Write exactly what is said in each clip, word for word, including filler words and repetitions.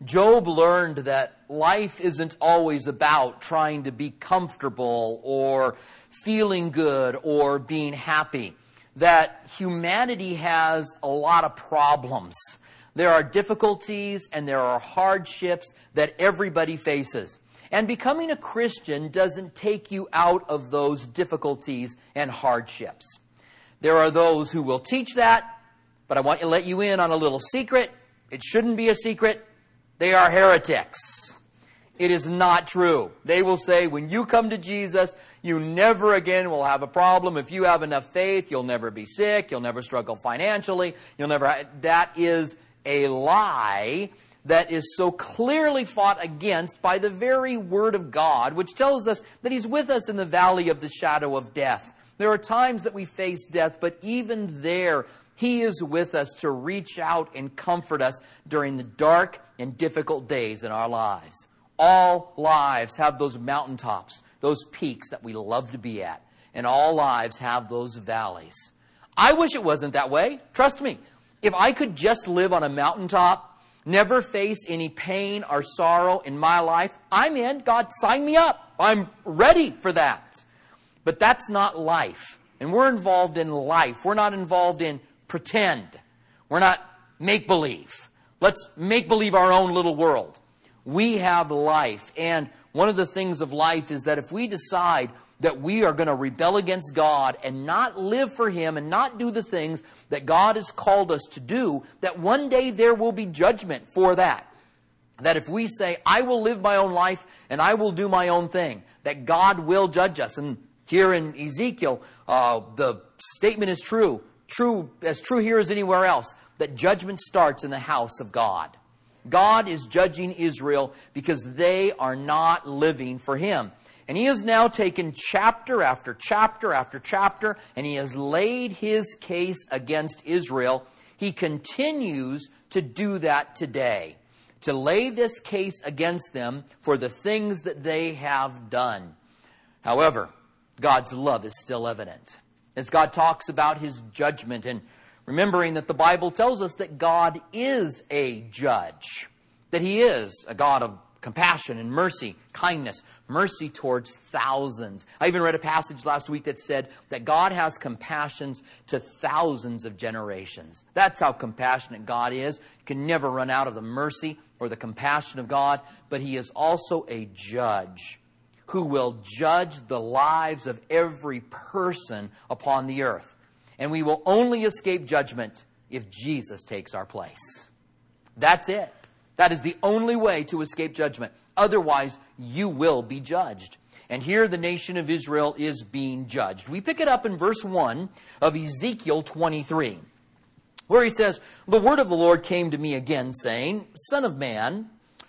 Job learned that life isn't always about trying to be comfortable or feeling good or being happy. That humanity has a lot of problems. There are difficulties and there are hardships that everybody faces. And becoming a Christian doesn't take you out of those difficulties and hardships. There are those who will teach that, but I want to let you in on a little secret. It shouldn't be a secret. They are heretics. It is not true. They will say, when you come to Jesus, you never again will have a problem. If you have enough faith, you'll never be sick. You'll never struggle financially. You'll never. That is a lie that is so clearly fought against by the very Word of God, which tells us that He's with us in the valley of the shadow of death. There are times that we face death, but even there, He is with us to reach out and comfort us during the dark and difficult days in our lives. All lives have those mountaintops, those peaks that we love to be at. And all lives have those valleys. I wish it wasn't that way. Trust me. If I could just live on a mountaintop, never face any pain or sorrow in my life, I'm in. God, sign me up. I'm ready for that. But that's not life. And we're involved in life. We're not involved in pretend. We're not make-believe. Let's make-believe our own little world. We have life. And one of the things of life is that if we decide that we are going to rebel against God and not live for Him and not do the things that God has called us to do, that one day there will be judgment for that. That if we say, I will live my own life and I will do my own thing, that God will judge us. And here in Ezekiel, uh, the statement is true, true as true here as anywhere else, that judgment starts in the house of God. God is judging Israel because they are not living for Him. And He has now taken chapter after chapter after chapter, and He has laid His case against Israel. He continues to do that today, to lay this case against them for the things that they have done. However, God's love is still evident. As God talks about His judgment, and remembering that the Bible tells us that God is a judge, that He is a God of compassion and mercy, kindness, mercy towards thousands. I even read a passage last week that said that God has compassion to thousands of generations. That's how compassionate God is. You can never run out of the mercy or the compassion of God, but He is also a judge who will judge the lives of every person upon the earth. And we will only escape judgment if Jesus takes our place. That's it. That is the only way to escape judgment. Otherwise, you will be judged. And here the nation of Israel is being judged. We pick it up in verse one of Ezekiel twenty-three, where he says, the word of the Lord came to me again, saying, Son of man,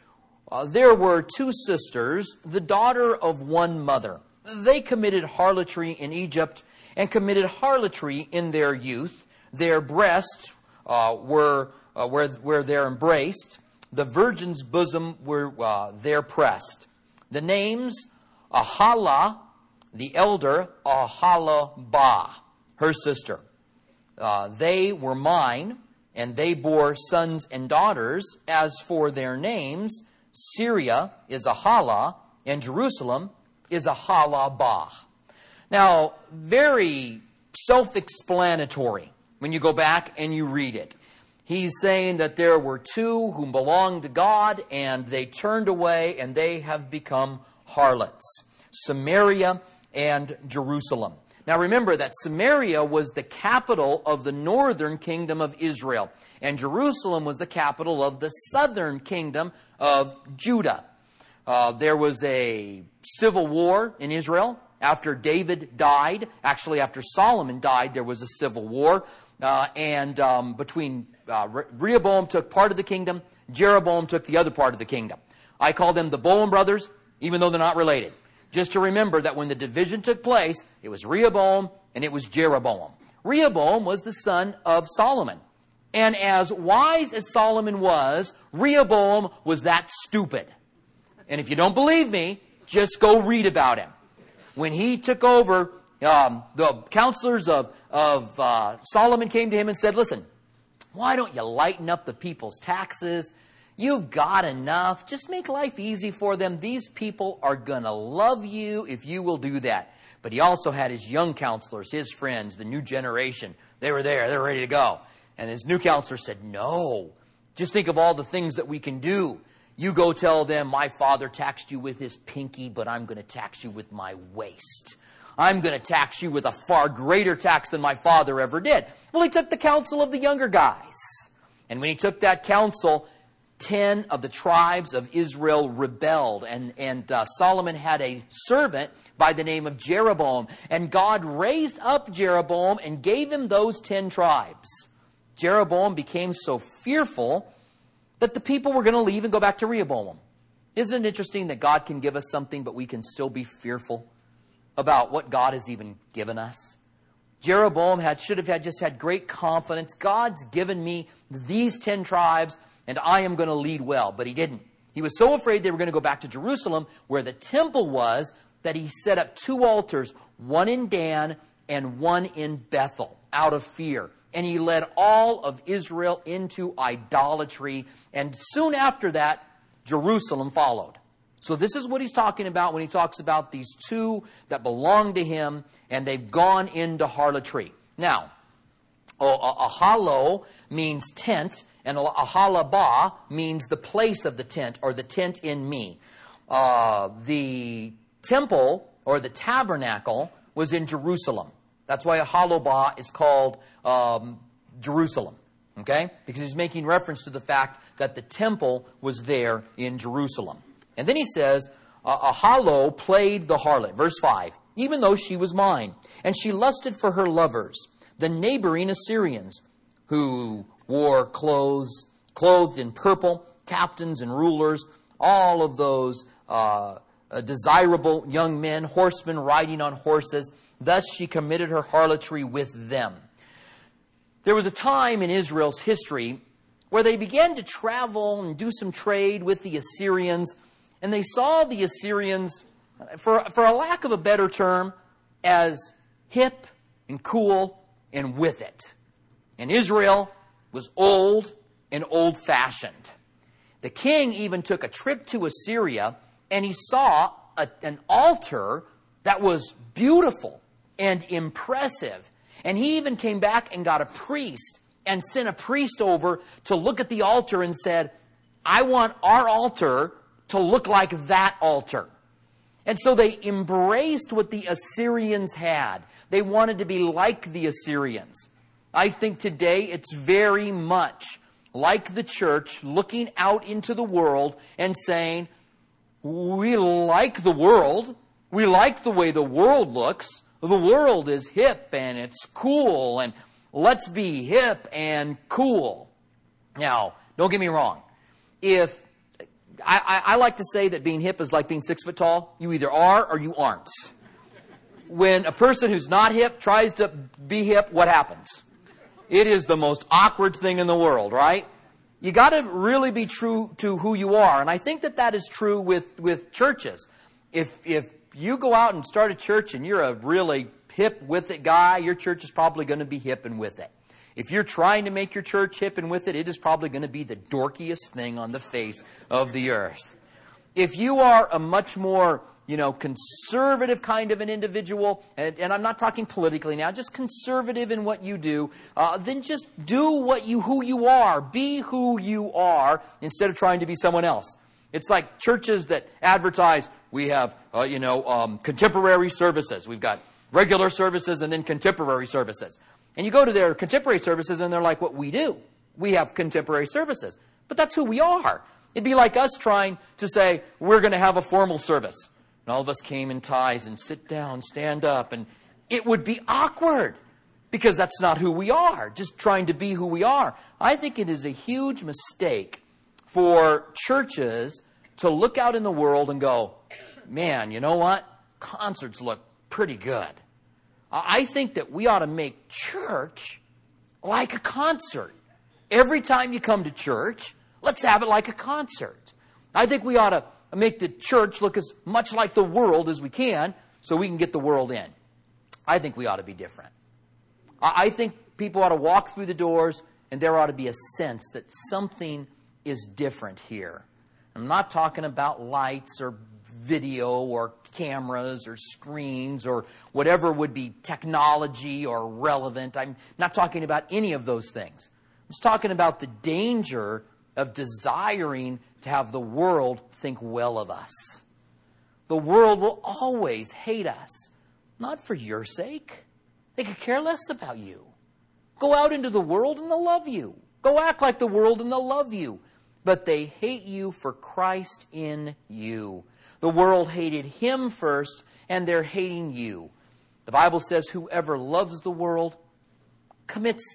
uh, there were two sisters, the daughter of one mother. They committed harlotry in Egypt and committed harlotry in their youth. Their breasts uh, were uh, where, where they're embraced. The virgin's bosom were uh, there pressed. The names, Ahala, the elder, Ahalabah, her sister. Uh, they were mine, and they bore sons and daughters. As for their names, Syria is Ahala, and Jerusalem is Ahalabah. Now, very self-explanatory when you go back and you read it. He's saying that there were two who belonged to God, and they turned away, and they have become harlots. Samaria and Jerusalem. Now remember that Samaria was the capital of the northern kingdom of Israel, and Jerusalem was the capital of the southern kingdom of Judah. Uh, there was a civil war in Israel after David died. Actually, after Solomon died, there was a civil war. Uh, and um, between uh, Rehoboam took part of the kingdom, Jeroboam took the other part of the kingdom. I call them the Bowen brothers, even though they're not related. Just to remember that when the division took place, it was Rehoboam and it was Jeroboam. Rehoboam was the son of Solomon. And as wise as Solomon was, Rehoboam was that stupid. And if you don't believe me, just go read about him. When he took over, um, the counselors of, of uh, Solomon came to him and said, listen, why don't you lighten up the people's taxes? You've got enough. Just make life easy for them. These people are going to love you if you will do that. But he also had his young counselors, his friends, the new generation. They were there. They were ready to go. And his new counselor said, no. Just think of all the things that we can do. You go tell them, my father taxed you with his pinky, but I'm going to tax you with my waist. I'm going to tax you with a far greater tax than my father ever did. Well, he took the counsel of the younger guys. And when he took that counsel, ten of the tribes of Israel rebelled. And, and uh, Solomon had a servant by the name of Jeroboam. And God raised up Jeroboam and gave him those ten tribes. Jeroboam became so fearful that the people were going to leave and go back to Rehoboam. Isn't it interesting that God can give us something, but we can still be fearful about what God has even given us? Jeroboam had, should have had, just had great confidence. God's given me these ten tribes, and I am going to lead well. But he didn't. He was so afraid they were going to go back to Jerusalem, where the temple was, that he set up two altars, one in Dan and one in Bethel, out of fear. And he led all of Israel into idolatry. And soon after that, Jerusalem followed. So this is what he's talking about when he talks about these two that belong to him, and they've gone into harlotry. Now, a halo means tent, and a halabah means the place of the tent, or the tent in me. Uh, the temple, or the tabernacle, was in Jerusalem. That's why a halabah is called um, Jerusalem. Okay? Because he's making reference to the fact that the temple was there in Jerusalem. And then he says, uh, Ahalo played the harlot. Verse five. Even though she was mine. And she lusted for her lovers, the neighboring Assyrians, who wore clothes, clothed in purple, captains and rulers, all of those uh, uh, desirable young men, horsemen riding on horses. Thus she committed her harlotry with them. There was a time in Israel's history where they began to travel and do some trade with the Assyrians, and they saw the Assyrians, for, for a lack of a better term, as hip and cool and with it. And Israel was old and old-fashioned. The king even took a trip to Assyria, and he saw a, an altar that was beautiful and impressive. And he even came back and got a priest and sent a priest over to look at the altar and said, I want our altar to look like that altar. And so they embraced what the Assyrians had. They wanted to be like the Assyrians. I think today it's very much like the church looking out into the world and saying, we like the world. We like the way the world looks. The world is hip and it's cool, and let's be hip and cool. Now, don't get me wrong. If I, I, I like to say that being hip is like being six foot tall. You either are or you aren't. When a person who's not hip tries to be hip, what happens? It is the most awkward thing in the world, right? You got to really be true to who you are, and I think that that is true with with churches. If if you go out and start a church and you're a really hip with it guy, your church is probably going to be hip and with it. If you're trying to make your church hip and with it, it is probably going to be the dorkiest thing on the face of the earth. If you are a much more, you know, conservative kind of an individual, and, and I'm not talking politically now, just conservative in what you do, uh, then just do what you who you are. Be who you are instead of trying to be someone else. It's like churches that advertise, we have, uh, you know, um, contemporary services. We've got regular services and then contemporary services. And you go to their contemporary services and they're like what we do. We have contemporary services. But that's who we are. It'd be like us trying to say, we're going to have a formal service. And all of us came in ties and sit down, stand up. And it would be awkward because that's not who we are, just trying to be who we are. I think it is a huge mistake for churches to look out in the world and go, man, you know what? Concerts look pretty good. I think that we ought to make church like a concert. Every time you come to church, let's have it like a concert. I think we ought to make the church look as much like the world as we can so we can get the world in. I think we ought to be different. I think people ought to walk through the doors and there ought to be a sense that something is different here. I'm not talking about lights or video or cameras or screens or whatever would be technology or relevant. I'm not talking about any of those things. I'm just talking about the danger of desiring to have the world think well of us. The world will always hate us, not for your sake. They could care less about you. Go out into the world and they'll love you. Go act like the world and they'll love you. But they hate you for Christ in you. The world hated him first, and they're hating you. The Bible says whoever loves the world commits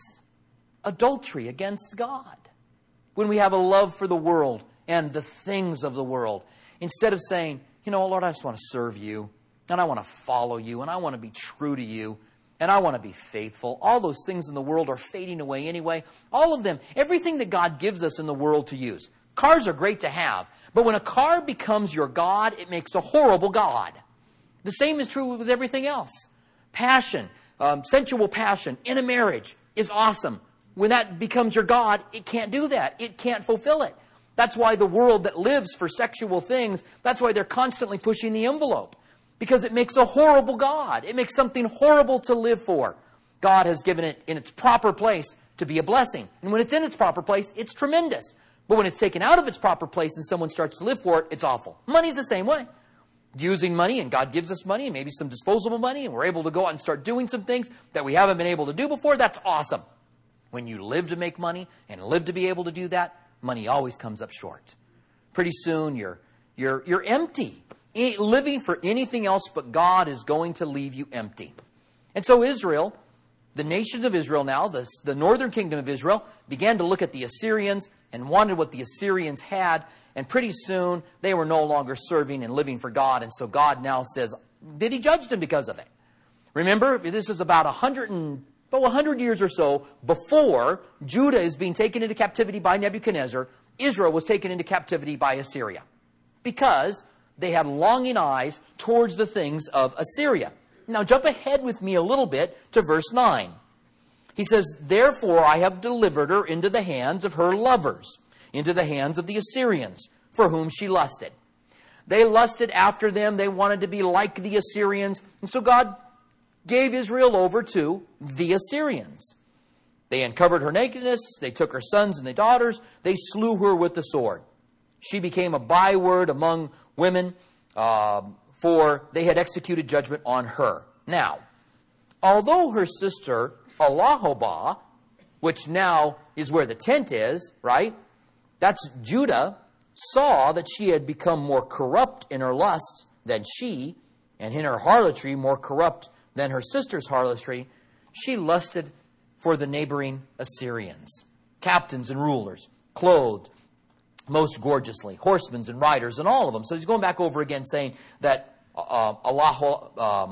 adultery against God. When we have a love for the world and the things of the world, instead of saying, you know, Lord, I just want to serve you, and I want to follow you, and I want to be true to you, and I want to be faithful. All those things in the world are fading away anyway. All of them, everything that God gives us in the world to use. Cars are great to have, but when a car becomes your God, it makes a horrible God. The same is true with everything else. Passion, um, sensual passion in a marriage is awesome. When that becomes your God, it can't do that. It can't fulfill it. That's why the world that lives for sexual things, that's why they're constantly pushing the envelope. Because it makes a horrible God. It makes something horrible to live for. God has given it in its proper place to be a blessing. And when it's in its proper place, it's tremendous. But when it's taken out of its proper place and someone starts to live for it, it's awful. Money's the same way. Using money, and God gives us money, and maybe some disposable money, and we're able to go out and start doing some things that we haven't been able to do before, that's awesome. When you live to make money and live to be able to do that, money always comes up short. Pretty soon you're, you're, you're empty. Living for anything else but God is going to leave you empty. And so Israel, the nations of Israel now, the, the northern kingdom of Israel, began to look at the Assyrians and wanted what the Assyrians had. And pretty soon they were no longer serving and living for God. And so God now says, did he judge them because of it? Remember, this is about one hundred, and, oh, one hundred years or so before Judah is being taken into captivity by Nebuchadnezzar. Israel was taken into captivity by Assyria because they had longing eyes towards the things of Assyria. Now jump ahead with me a little bit to verse nine. He says, therefore I have delivered her into the hands of her lovers, into the hands of the Assyrians, for whom she lusted. They lusted after them. They wanted to be like the Assyrians. And so God gave Israel over to the Assyrians. They uncovered her nakedness. They took her sons and their daughters. They slew her with the sword. She became a byword among women, uh, for they had executed judgment on her. Now, although her sister Allahobah, which now is where the tent is, right? That's Judah, saw that she had become more corrupt in her lust than she, and in her harlotry more corrupt than her sister's harlotry. She lusted for the neighboring Assyrians, captains and rulers, clothed most gorgeously, horsemen and riders and all of them. So he's going back over again saying that uh, Allah, um,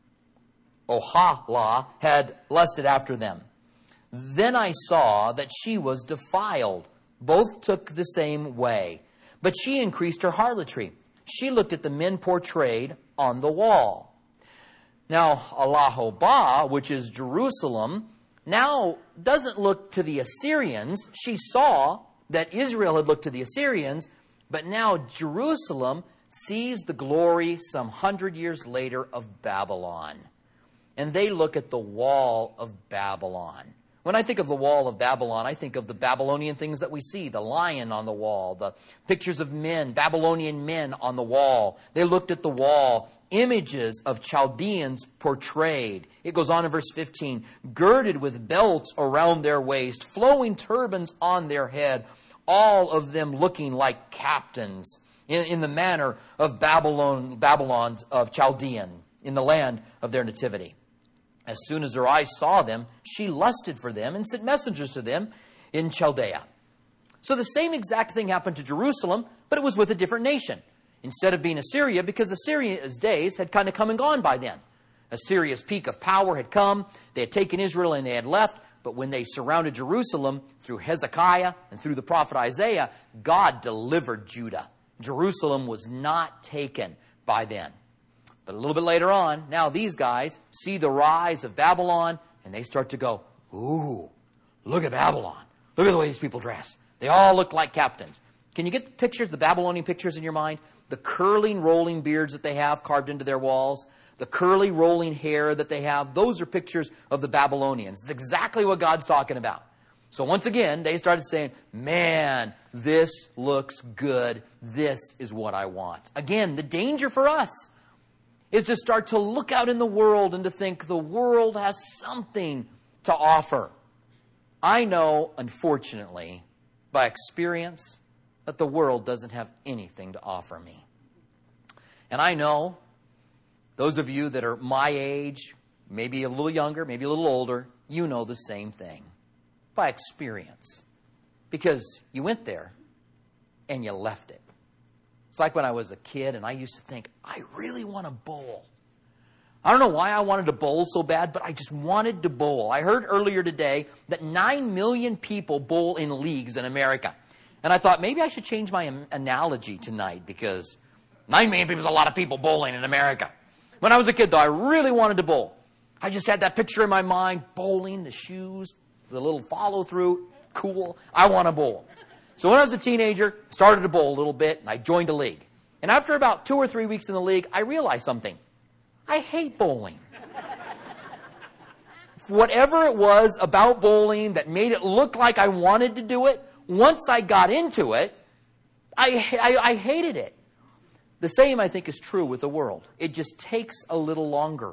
Ohala had lusted after them. Then I saw that she was defiled. Both took the same way. But she increased her harlotry. She looked at the men portrayed on the wall. Now, Allahobah, which is Jerusalem, now doesn't look to the Assyrians. She saw that Israel had looked to the Assyrians, but now Jerusalem sees the glory some hundred years later of Babylon. And they look at the wall of Babylon. When I think of the wall of Babylon, I think of the Babylonian things that we see. The lion on the wall, the pictures of men, Babylonian men on the wall. They looked at the wall. Images of Chaldeans portrayed. It goes on in verse fifteen. Girded with belts around their waist, flowing turbans on their head, all of them looking like captains in, in the manner of Babylon, Babylon's of Chaldean, in the land of their nativity. As soon as her eyes saw them, she lusted for them and sent messengers to them in Chaldea. So the same exact thing happened to Jerusalem, but it was with a different nation. Instead of being Assyria, because Assyria's days had kind of come and gone by then. Assyria's peak of power had come. They had taken Israel and they had left. But when they surrounded Jerusalem through Hezekiah and through the prophet Isaiah, God delivered Judah. Jerusalem was not taken by then. But a little bit later on, now these guys see the rise of Babylon and they start to go, ooh, look at Babylon. Look at the way these people dress. They all look like captains. Can you get the pictures, the Babylonian pictures in your mind? The curling, rolling beards that they have carved into their walls, the curly, rolling hair that they have, those are pictures of the Babylonians. It's exactly what God's talking about. So once again, they started saying, man, this looks good. This is what I want. Again, the danger for us is to start to look out in the world and to think the world has something to offer. I know, unfortunately, by experience, that the world doesn't have anything to offer me. And I know those of you that are my age, maybe a little younger, maybe a little older, you know the same thing by experience. Because you went there and you left it. It's like when I was a kid and I used to think, I really want to bowl. I don't know why I wanted to bowl so bad, but I just wanted to bowl. I heard earlier today that nine million people bowl in leagues in America. And I thought maybe I should change my analogy tonight because nine million people is a lot of people bowling in America. When I was a kid, though, I really wanted to bowl. I just had that picture in my mind, bowling, the shoes, the little follow-through, cool. I want to bowl. So when I was a teenager, started to bowl a little bit, and I joined a league. And after about two or three weeks in the league, I realized something. I hate bowling. Whatever it was about bowling that made it look like I wanted to do it, once I got into it, I, I, I hated it. The same, I think, is true with the world. It just takes a little longer.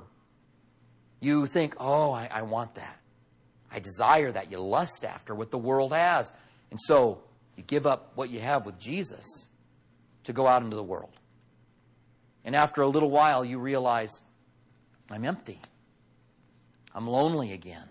You think, oh, I, I want that. I desire that. You lust after what the world has. And so you give up what you have with Jesus to go out into the world. And after a little while, you realize, I'm empty. I'm lonely again.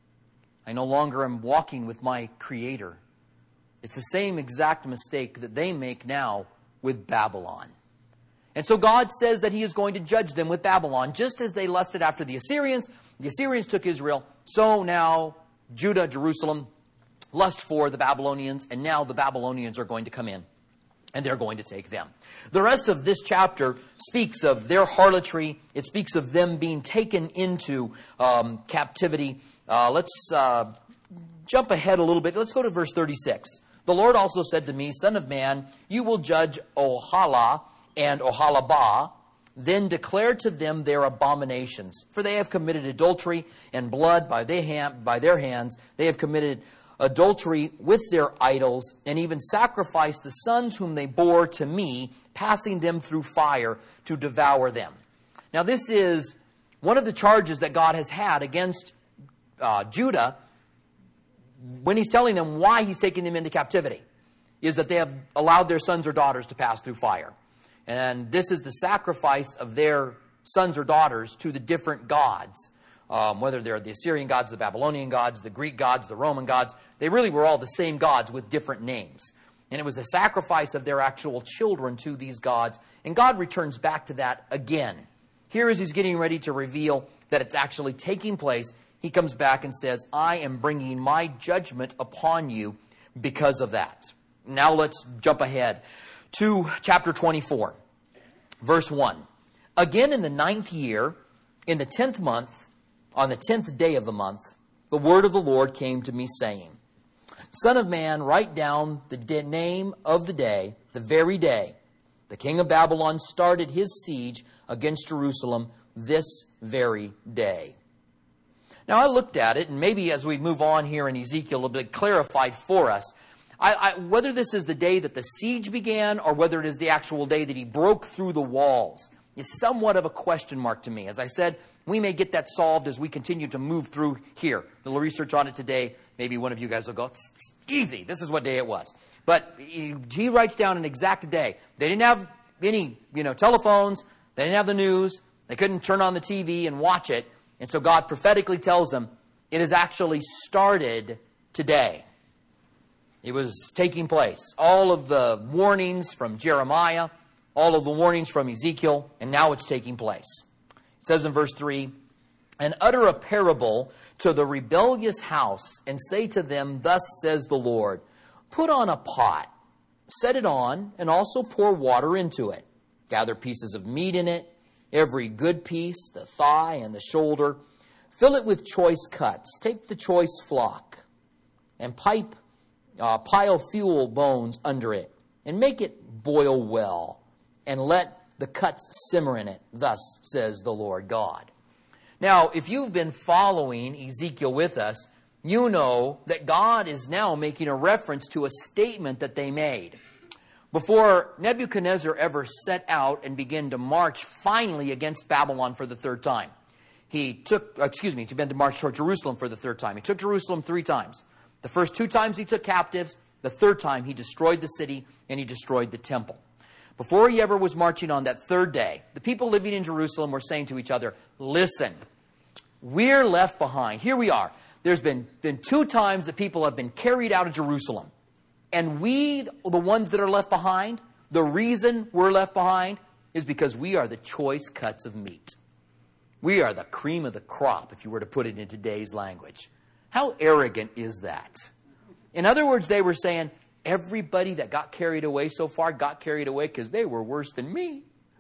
I no longer am walking with my Creator. It's the same exact mistake that they make now with Babylon. And so God says that He is going to judge them with Babylon. Just as they lusted after the Assyrians, the Assyrians took Israel. So now Judah, Jerusalem, lust for the Babylonians. And now the Babylonians are going to come in. And they're going to take them. The rest of this chapter speaks of their harlotry. It speaks of them being taken into um, captivity. Uh, let's uh, jump ahead a little bit. Let's go to verse thirty-six. The Lord also said to me, Son of man, you will judge Ohala and Oholibah, then declare to them their abominations. For they have committed adultery and blood by their, hand, by their hands. They have committed adultery with their idols, and even sacrificed the sons whom they bore to me, passing them through fire to devour them. Now this is one of the charges that God has had against uh, Judah when He's telling them why He's taking them into captivity, is that they have allowed their sons or daughters to pass through fire. And this is the sacrifice of their sons or daughters to the different gods. Um, whether they're the Assyrian gods, the Babylonian gods, the Greek gods, the Roman gods. They really were all the same gods with different names. And it was a sacrifice of their actual children to these gods. And God returns back to that again. Here as He's getting ready to reveal that it's actually taking place, He comes back and says, I am bringing my judgment upon you because of that. Now let's jump ahead to chapter twenty-four, verse one. Again in the ninth year, in the tenth month, on the tenth day of the month, the word of the Lord came to me, saying, Son of man, write down the de- name of the day, the very day the king of Babylon started his siege against Jerusalem, this very day. Now I looked at it, and maybe as we move on here in Ezekiel, it'll be clarified for us. I, I, whether this is the day that the siege began or whether it is the actual day that he broke through the walls is somewhat of a question mark to me. As I said, we may get that solved as we continue to move through here. A little research on it today. Maybe one of you guys will go, it's easy. This is what day it was. But he, he writes down an exact day. They didn't have any, you know, telephones. They didn't have the news. They couldn't turn on the T V and watch it. And so God prophetically tells them it has actually started today. It was taking place. All of the warnings from Jeremiah, all of the warnings from Ezekiel, and now it's taking place. It says in verse three, and utter a parable to the rebellious house, and say to them, thus says the Lord, put on a pot, set it on, and also pour water into it. Gather pieces of meat in it, every good piece, the thigh and the shoulder. Fill it with choice cuts. Take the choice flock, and pipe uh, pile fuel bones under it, and make it boil well, and let the cuts simmer in it. Thus says the Lord God. Now, if you've been following Ezekiel with us, you know that God is now making a reference to a statement that they made. Before Nebuchadnezzar ever set out and began to march finally against Babylon for the third time, he took, excuse me, he began to march toward Jerusalem for the third time. He took Jerusalem three times. The first two times he took captives. The third time he destroyed the city and he destroyed the temple. Before he ever was marching on that third day, the people living in Jerusalem were saying to each other, listen, we're left behind. Here we are. There's been, been two times that people have been carried out of Jerusalem. And we, the ones that are left behind, the reason we're left behind is because we are the choice cuts of meat. We are the cream of the crop, if you were to put it in today's language. How arrogant is that? In other words, they were saying, everybody that got carried away so far got carried away because they were worse than me.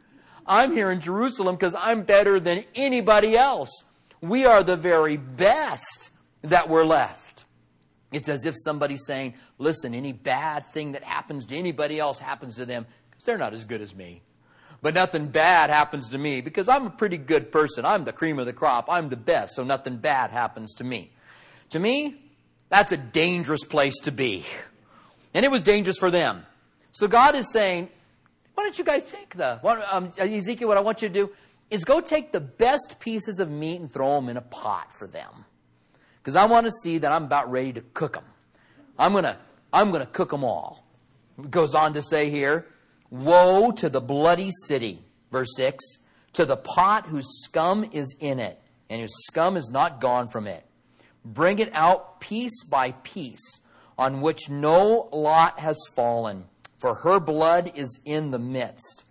I'm here in Jerusalem because I'm better than anybody else. We are the very best that were left. It's as if somebody's saying, listen, any bad thing that happens to anybody else happens to them because they're not as good as me. But nothing bad happens to me because I'm a pretty good person. I'm the cream of the crop. I'm the best, so nothing bad happens to me. To me, that's a dangerous place to be. And it was dangerous for them. So God is saying, why don't you guys take the, um, Ezekiel, what I want you to do is go take the best pieces of meat and throw them in a pot for them. Because I want to see that I'm about ready to cook them. I'm going to, I'm going to cook them all. It goes on to say here, woe to the bloody city, verse six, to the pot whose scum is in it, and whose scum is not gone from it. Bring it out piece by piece, on which no lot has fallen, for her blood is in the midst.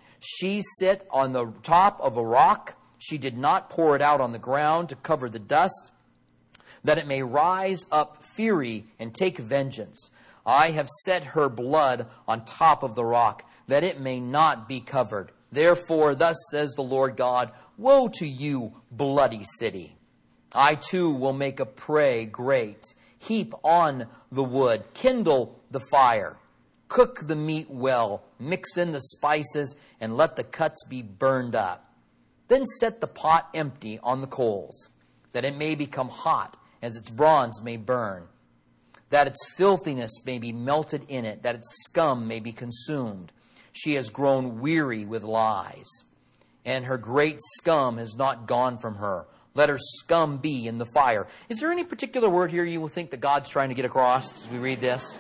She sit on the top of a rock. She did not pour it out on the ground to cover the dust, that it may rise up fury and take vengeance. I have set her blood on top of the rock, that it may not be covered. Therefore, thus says the Lord God, woe to you, bloody city. I too will make a prey great. Heap on the wood, kindle the fire, cook the meat well, mix in the spices, and let the cuts be burned up. Then set the pot empty on the coals, that it may become hot, as its bronze may burn, that its filthiness may be melted in it, that its scum may be consumed. She has grown weary with lies, and her great scum has not gone from her. Let her scum be in the fire. Is there any particular word here you will think that God's trying to get across as we read this?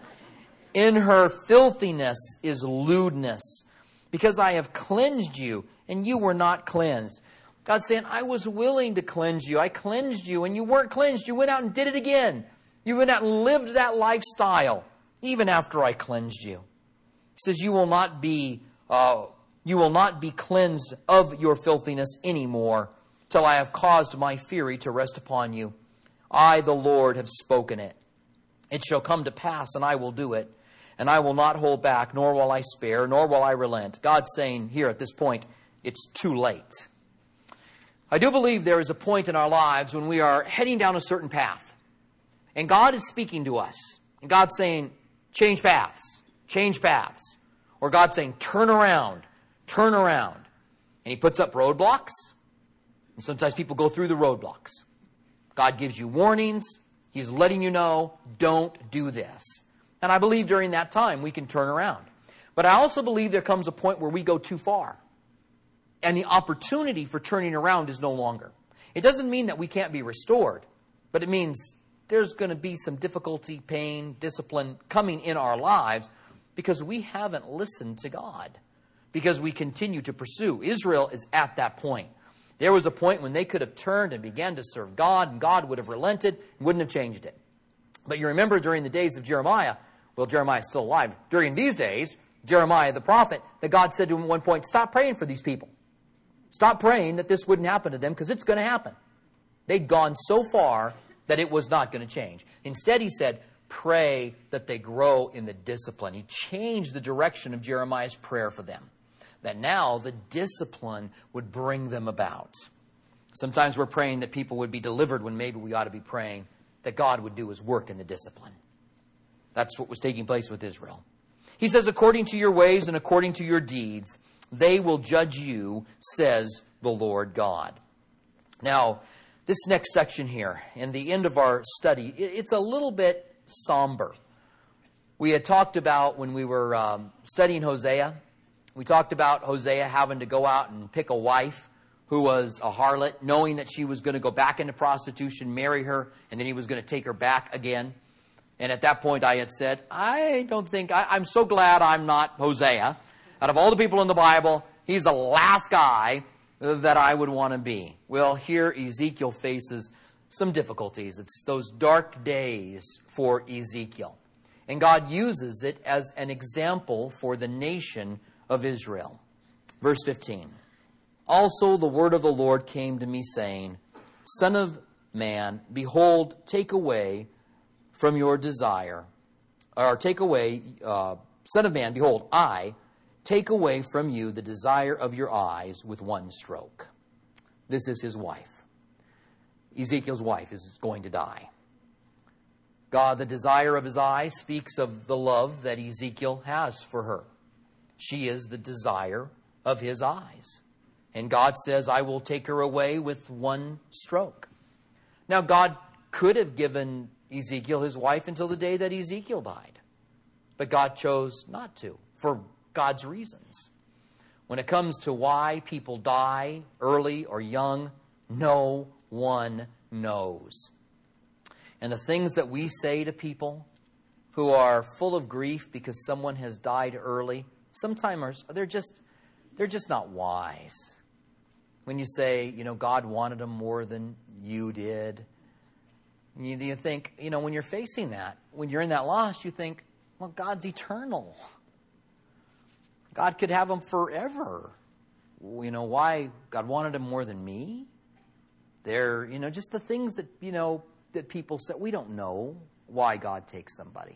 In her filthiness is lewdness, because I have cleansed you, and you were not cleansed. God's saying, I was willing to cleanse you. I cleansed you, and you weren't cleansed. You went out and did it again. You went out and lived that lifestyle, even after I cleansed you. He says, you will not be, uh, you will not be cleansed of your filthiness anymore, till I have caused my fury to rest upon you. I, the Lord, have spoken it. It shall come to pass, and I will do it. And I will not hold back, nor will I spare, nor will I relent. God's saying here at this point, it's too late. I do believe there is a point in our lives when we are heading down a certain path. And God is speaking to us. And God's saying, change paths, change paths. Or God's saying, turn around, turn around. And He puts up roadblocks. And sometimes people go through the roadblocks. God gives you warnings. He's letting you know, don't do this. And I believe during that time we can turn around. But I also believe there comes a point where we go too far. And the opportunity for turning around is no longer. It doesn't mean that we can't be restored. But it means there's going to be some difficulty, pain, discipline coming in our lives because we haven't listened to God. Because we continue to pursue. Israel is at that point. There was a point when they could have turned and began to serve God, and God would have relented and wouldn't have changed it. But you remember during the days of Jeremiah, well, Jeremiah's still alive. During these days, Jeremiah the prophet, that God said to him at one point, stop praying for these people. Stop praying that this wouldn't happen to them because it's going to happen. They'd gone so far that it was not going to change. Instead, he said, pray that they grow in the discipline. He changed the direction of Jeremiah's prayer for them. That now the discipline would bring them about. Sometimes we're praying that people would be delivered when maybe we ought to be praying that God would do His work in the discipline. That's what was taking place with Israel. He says, according to your ways and according to your deeds, they will judge you, says the Lord God. Now, this next section here, in the end of our study, it's a little bit somber. We had talked about when we were um, studying Hosea, we talked about Hosea having to go out and pick a wife who was a harlot, knowing that she was going to go back into prostitution, marry her, and then he was going to take her back again. And at that point I had said, I don't think, I, I'm so glad I'm not Hosea. Out of all the people in the Bible, he's the last guy that I would want to be. Well, here Ezekiel faces some difficulties. It's those dark days for Ezekiel. And God uses it as an example for the nation of Israel. Verse fifteen. Also the word of the Lord came to me, saying, Son of man, behold, take away from your desire, or take away, uh, Son of man, behold, I take away from you the desire of your eyes with one stroke. This is his wife. Ezekiel's wife is going to die. God, the desire of his eyes, speaks of the love that Ezekiel has for her. She is the desire of his eyes. And God says, I will take her away with one stroke. Now, God could have given Ezekiel his wife until the day that Ezekiel died. But God chose not to, for God's reasons. When it comes to why people die early or young, no one knows. And the things that we say to people who are full of grief because someone has died early, sometimes they're just, they're just not wise. When you say, you know, God wanted them more than you did, you, you think, you know, when you're facing that, when you're in that loss, you think, well, God's eternal. God could have them forever. You know, why God wanted them more than me? They're, you know, just the things that, you know, that people say. We don't know why God takes somebody.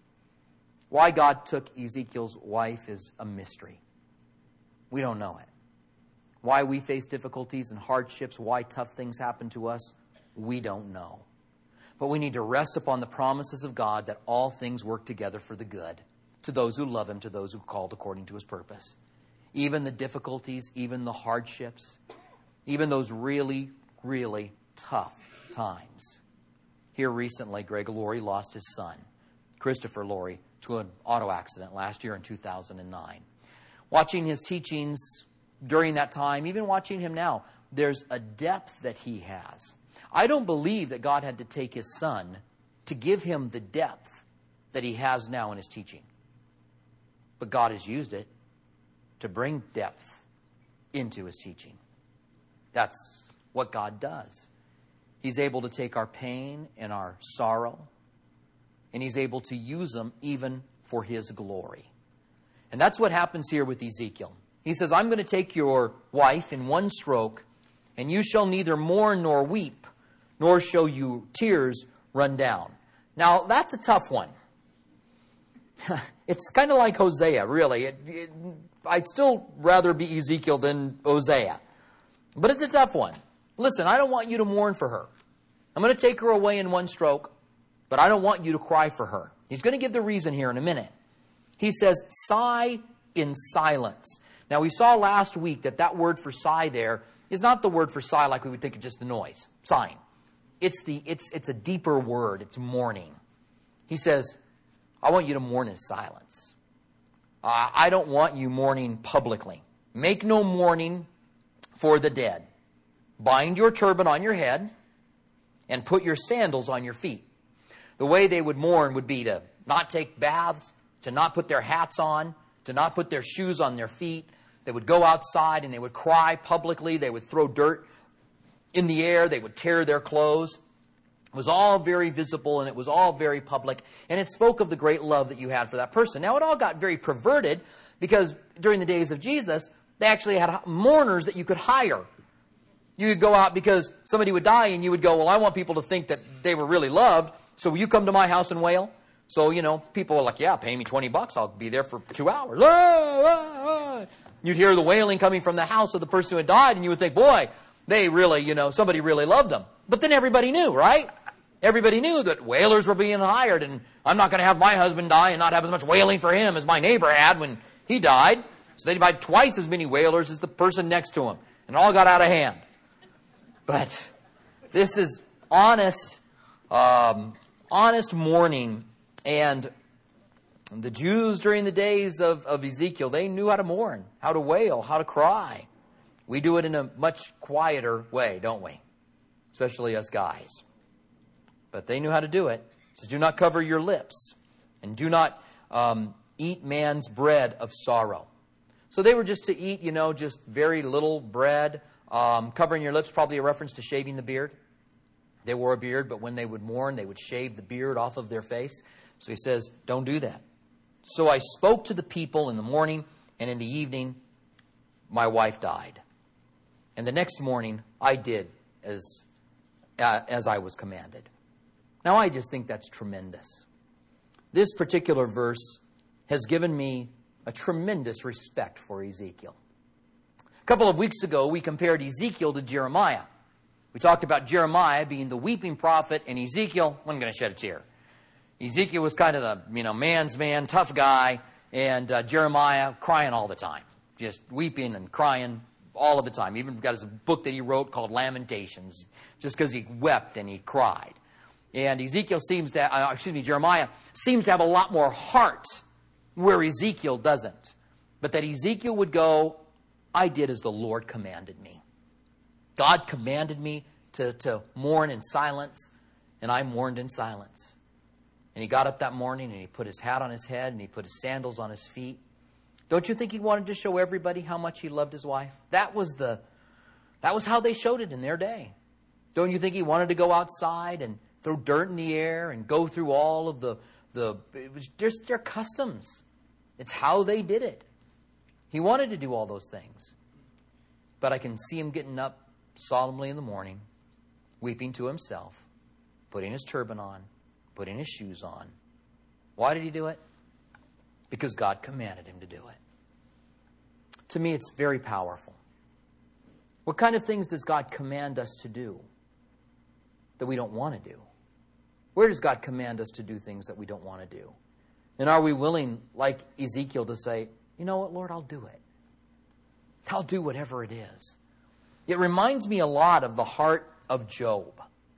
Why God took Ezekiel's wife is a mystery. We don't know it. Why we face difficulties and hardships, why tough things happen to us, we don't know. But we need to rest upon the promises of God that all things work together for the good, to those who love him, to those who are called according to his purpose. Even the difficulties, even the hardships, even those really, really tough times. Here recently, Greg Laurie lost his son, Christopher Laurie, to an auto accident last year in two thousand nine. Watching his teachings during that time, even watching him now, there's a depth that he has. I don't believe that God had to take his son to give him the depth that he has now in his teaching. But God has used it to bring depth into his teaching. That's what God does. He's able to take our pain and our sorrow, and he's able to use them even for his glory. And that's what happens here with Ezekiel. He says, I'm going to take your wife in one stroke, and you shall neither mourn nor weep, nor shall you tears run down. Now, that's a tough one. It's kind of like Hosea, really. It, it, I'd still rather be Ezekiel than Hosea. But it's a tough one. Listen, I don't want you to mourn for her. I'm going to take her away in one stroke, but I don't want you to cry for her. He's going to give the reason here in a minute. He says, sigh in silence. Now, we saw last week that that word for sigh there is not the word for sigh like we would think of just the noise, sighing. It's, the, it's, it's a deeper word. It's mourning. He says, I want you to mourn in silence. Uh, I don't want you mourning publicly. Make no mourning for the dead. Bind your turban on your head and put your sandals on your feet. The way they would mourn would be to not take baths, to not put their hats on, to not put their shoes on their feet. They would go outside and they would cry publicly. They would throw dirt in the air. They would tear their clothes. It was all very visible and it was all very public. And it spoke of the great love that you had for that person. Now, it all got very perverted because during the days of Jesus, they actually had mourners that you could hire. You could go out because somebody would die and you would go, well, I want people to think that they were really loved. So will you come to my house and wail? So, you know, people are like, yeah, pay me twenty bucks. I'll be there for two hours. Ah, ah, ah. You'd hear the wailing coming from the house of the person who had died, and you would think, boy, they really, you know, somebody really loved them. But then everybody knew, right? Everybody knew that whalers were being hired, and I'm not going to have my husband die and not have as much whaling for him as my neighbor had when he died. So they buy twice as many whalers as the person next to him. And it all got out of hand. But this is honest, um, honest mourning. And the Jews during the days of, of Ezekiel, they knew how to mourn, how to wail, how to cry. We do it in a much quieter way, don't we? Especially us guys. But they knew how to do it. It says, do not cover your lips, and do not um, eat man's bread of sorrow. So they were just to eat, you know, just very little bread. Um, covering your lips, probably a reference to shaving the beard. They wore a beard, but when they would mourn, they would shave the beard off of their face. So he says, don't do that. So I spoke to the people in the morning, and in the evening, my wife died. And the next morning, I did as, uh, as I was commanded. Now, I just think that's tremendous. This particular verse has given me a tremendous respect for Ezekiel. A couple of weeks ago, we compared Ezekiel to Jeremiah. We talked about Jeremiah being the weeping prophet, and Ezekiel wasn't going to shed a tear. Ezekiel was kind of the, you know, man's man, tough guy, and uh, Jeremiah crying all the time, just weeping and crying all of the time. He even got his book that he wrote called Lamentations, just because he wept and he cried. And Ezekiel seems to, uh, excuse me, Jeremiah seems to have a lot more heart where Ezekiel doesn't. But that Ezekiel would go, I did as the Lord commanded me. God commanded me to, to mourn in silence, and I mourned in silence. And he got up that morning and he put his hat on his head and he put his sandals on his feet. Don't you think he wanted to show everybody how much he loved his wife? That was the, that was how they showed it in their day. Don't you think he wanted to go outside and throw dirt in the air and go through all of the, the it was just their customs. It's how they did it. He wanted to do all those things. But I can see him getting up solemnly in the morning, weeping to himself, putting his turban on, putting his shoes on. Why did he do it? Because God commanded him to do it. To me, it's very powerful. What kind of things does God command us to do that we don't want to do? Where does God command us to do things that we don't want to do? And are we willing, like Ezekiel, to say, you know what, Lord, I'll do it. I'll do whatever it is. It reminds me a lot of the heart of Job.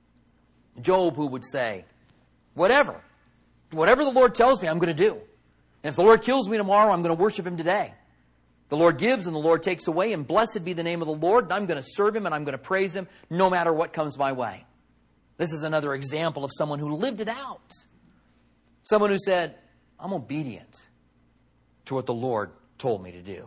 Job, who would say, whatever, whatever the Lord tells me, I'm going to do. And if the Lord kills me tomorrow, I'm going to worship him today. The Lord gives and the Lord takes away, and blessed be the name of the Lord, and I'm going to serve him and I'm going to praise him no matter what comes my way. This is another example of someone who lived it out. Someone who said, I'm obedient to what the Lord told me to do.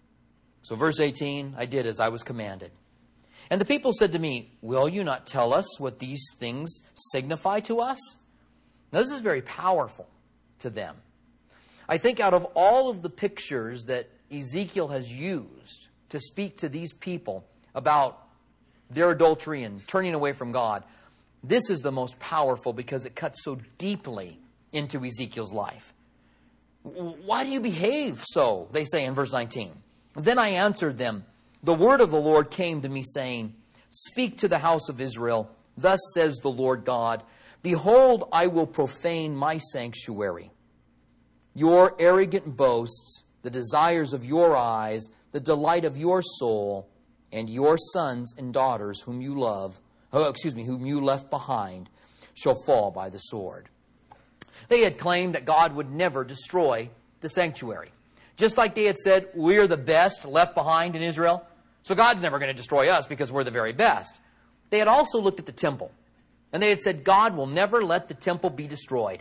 So verse eighteen, I did as I was commanded. And the people said to me, will you not tell us what these things signify to us? Now, this is very powerful to them. I think out of all of the pictures that Ezekiel has used to speak to these people about their adultery and turning away from God, this is the most powerful because it cuts so deeply into Ezekiel's life. Why do you behave so? They say in verse nineteen. Then I answered them, the word of the Lord came to me saying, speak to the house of Israel. Thus says the Lord God, behold, I will profane my sanctuary. Your arrogant boasts, the desires of your eyes, the delight of your soul, and your sons and daughters whom you love, oh, excuse me, whom you left behind, shall fall by the sword. They had claimed that God would never destroy the sanctuary. Just like they had said, we're the best left behind in Israel, so God's never going to destroy us because we're the very best. They had also looked at the temple, and they had said, God will never let the temple be destroyed.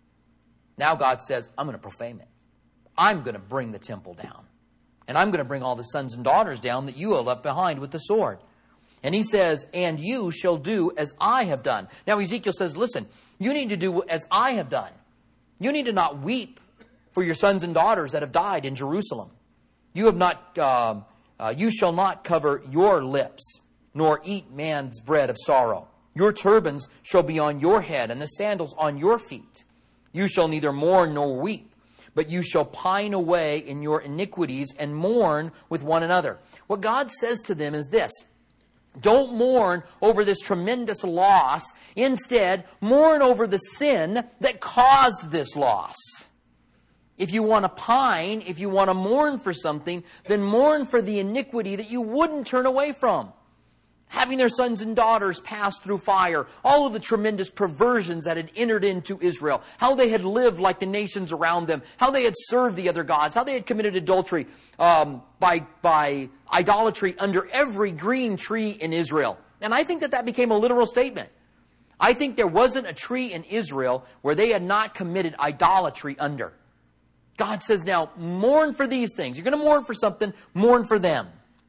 Now God says, I'm going to profane it. I'm going to bring the temple down. And I'm going to bring all the sons and daughters down that you have left behind with the sword. And he says, and you shall do as I have done. Now Ezekiel says, listen, you need to do as I have done. You need to not weep for your sons and daughters that have died in Jerusalem. You have not, uh, uh, you shall not cover your lips, nor eat man's bread of sorrow. Your turbans shall be on your head, and the sandals on your feet. You shall neither mourn nor weep, but you shall pine away in your iniquities and mourn with one another. What God says to them is this. Don't mourn over this tremendous loss. Instead, mourn over the sin that caused this loss. If you want to pine, if you want to mourn for something, then mourn for the iniquity that you wouldn't turn away from. Having their sons and daughters pass through fire, all of the tremendous perversions that had entered into Israel, how they had lived like the nations around them, how they had served the other gods, how they had committed adultery um, by, by idolatry under every green tree in Israel. And I think that that became a literal statement. I think there wasn't a tree in Israel where they had not committed idolatry under. God says, now, mourn for these things. You're going to mourn for something, mourn for them.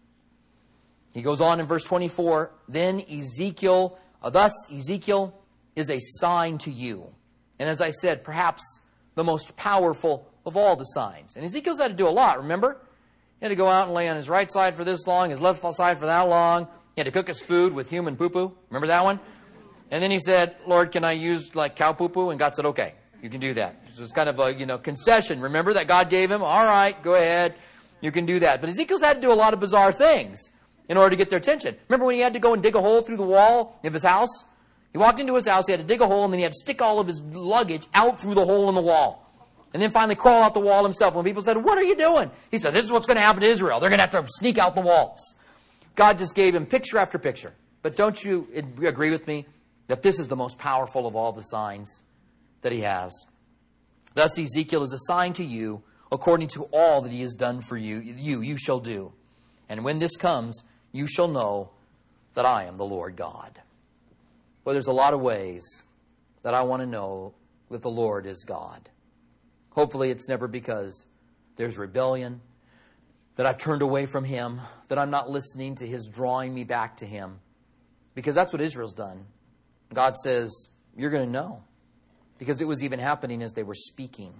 He goes on in verse twenty-four, then Ezekiel, uh, thus Ezekiel is a sign to you. And as I said, perhaps the most powerful of all the signs. And Ezekiel's had to do a lot, remember? He had to go out and lay on his right side for this long, his left side for that long. He had to cook his food with human poo-poo. Remember that one? And then he said, Lord, can I use like cow poo-poo? And God said, okay, you can do that. So it's kind of a, you know, concession. Remember that God gave him? All right, go ahead. You can do that. But Ezekiel's had to do a lot of bizarre things in order to get their attention. Remember when he had to go and dig a hole through the wall of his house? He walked into his house, he had to dig a hole, and then he had to stick all of his luggage out through the hole in the wall. And then finally crawl out the wall himself. When people said, what are you doing? He said, this is what's going to happen to Israel. They're going to have to sneak out the walls. God just gave him picture after picture. But don't you agree with me that this is the most powerful of all the signs that he has? Thus Ezekiel is a sign to you according to all that he has done for you. You, you shall do. And when this comes, you shall know that I am the Lord God. Well, there's a lot of ways that I want to know that the Lord is God. Hopefully it's never because there's rebellion, that I've turned away from him, that I'm not listening to his drawing me back to him. Because that's what Israel's done. God says, you're going to know. Because it was even happening as they were speaking.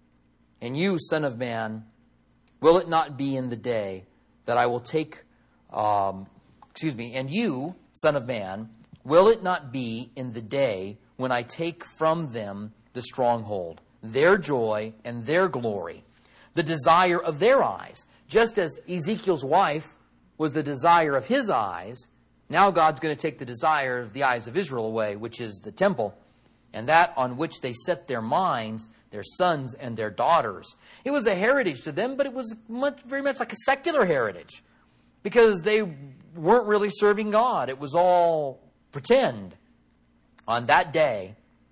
And you, Son of Man, will it not be in the day that I will take Um, excuse me, and you, Son of Man, will it not be in the day when I take from them the stronghold, their joy and their glory, the desire of their eyes? Just as Ezekiel's wife was the desire of his eyes, now God's going to take the desire of the eyes of Israel away, which is the temple, and that on which they set their minds, their sons and their daughters. It was a heritage to them, but it was much, very much like a secular heritage. Because they weren't really serving God. It was all pretend. On that day,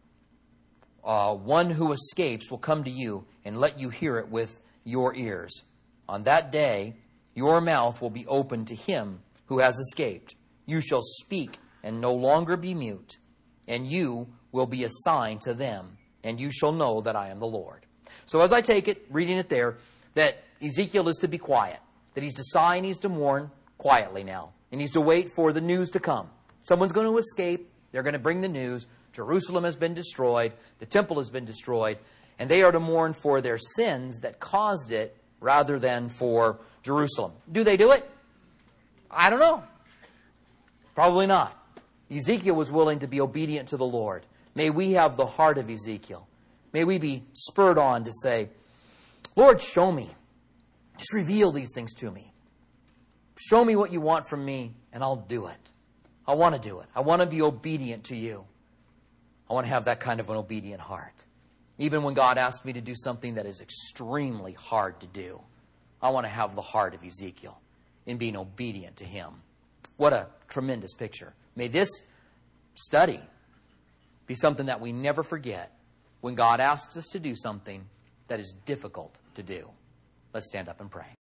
uh, one who escapes will come to you and let you hear it with your ears. On that day, your mouth will be open to him who has escaped. You shall speak and no longer be mute. And you will be a sign to them. And you shall know that I am the Lord. So as I take it, reading it there, that Ezekiel is to be quiet. That he's to sigh and he's to mourn quietly now. And he's to wait for the news to come. Someone's going to escape. They're going to bring the news. Jerusalem has been destroyed. The temple has been destroyed. And they are to mourn for their sins that caused it rather than for Jerusalem. Do they do it? I don't know. Probably not. Ezekiel was willing to be obedient to the Lord. May we have the heart of Ezekiel. May we be spurred on to say, Lord, show me. Just reveal these things to me. Show me what you want from me, and I'll do it. I want to do it. I want to be obedient to you. I want to have that kind of an obedient heart. Even when God asks me to do something that is extremely hard to do, I want to have the heart of Ezekiel in being obedient to him. What a tremendous picture. May this study be something that we never forget when God asks us to do something that is difficult to do. Let's stand up and pray.